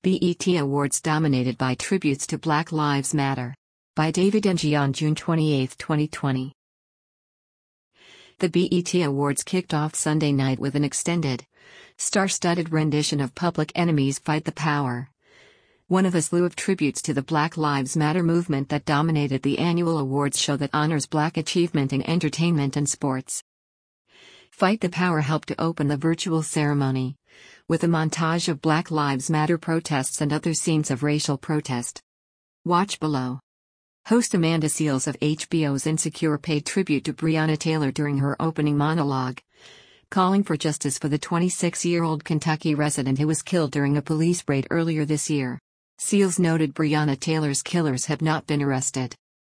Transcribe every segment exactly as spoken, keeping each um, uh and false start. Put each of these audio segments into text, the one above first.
B E T Awards dominated by tributes to Black Lives Matter. By David Ng on June twenty-eighth, twenty twenty. The B E T Awards kicked off Sunday night with an extended, star-studded rendition of Public Enemy's Fight the Power, one of a slew of tributes to the Black Lives Matter movement that dominated the annual awards show that honors Black achievement in entertainment and sports. Fight the Power helped to open the virtual ceremony, with a montage of Black Lives Matter protests and other scenes of racial protest. Watch below. Host Amanda Seales of H B O's Insecure paid tribute to Breonna Taylor during her opening monologue, calling for justice for the twenty-six-year-old Kentucky resident who was killed during a police raid earlier this year. Seales noted Breonna Taylor's killers have not been arrested.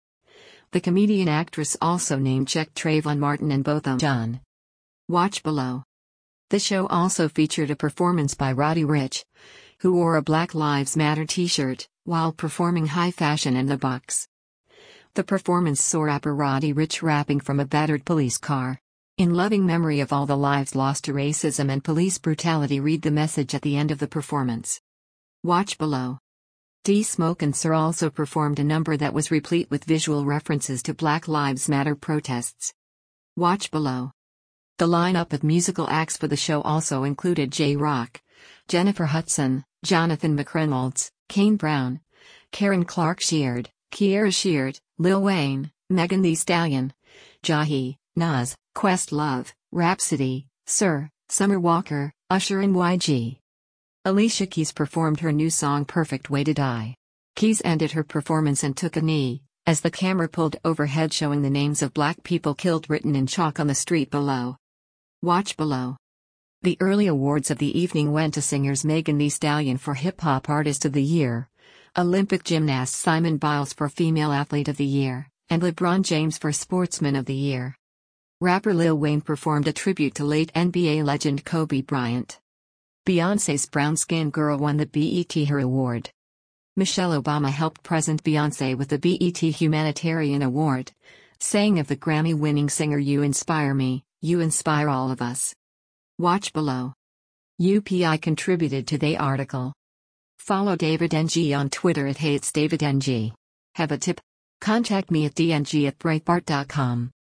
The comedian-actress also name-checked Trayvon Martin and Botham Jean. Watch below. The show also featured a performance by Roddy Ricch, who wore a Black Lives Matter t-shirt, while performing High Fashion in the Box. The performance saw rapper Roddy Ricch rapping from a battered police car. In loving memory of all the lives lost to racism and police brutality, read the message at the end of the performance. Watch below. D Smoke and Sir also performed a number that was replete with visual references to Black Lives Matter protests. Watch below. The lineup of musical acts for the show also included Jay Rock, Jennifer Hudson, Jonathan McReynolds, Kane Brown, Karen Clark Sheard, Kiera Sheard, Lil Wayne, Megan Thee Stallion, Jahi, Nas, Questlove, Rhapsody, Sir, Summer Walker, Usher and Y G. Alicia Keys performed her new song Perfect Way to Die. Keys ended her performance and took a knee, as the camera pulled overhead showing the names of Black people killed written in chalk on the street below. Watch below. The early awards of the evening went to singers Megan Thee Stallion for Hip Hop Artist of the Year, Olympic gymnast Simone Biles for Female Athlete of the Year, and LeBron James for Sportsman of the Year. Rapper Lil Wayne performed a tribute to late N B A legend Kobe Bryant. Beyoncé's Brown Skin Girl won the B E T Her Award. Michelle Obama helped present Beyoncé with the B E T Humanitarian Award, saying of the Grammy-winning singer, "You inspire me, you inspire all of us." Watch below. U P I contributed to the article. Follow David Ng on Twitter at HatesDavidNG. Have a tip? Contact me at dng at breitbart dot com.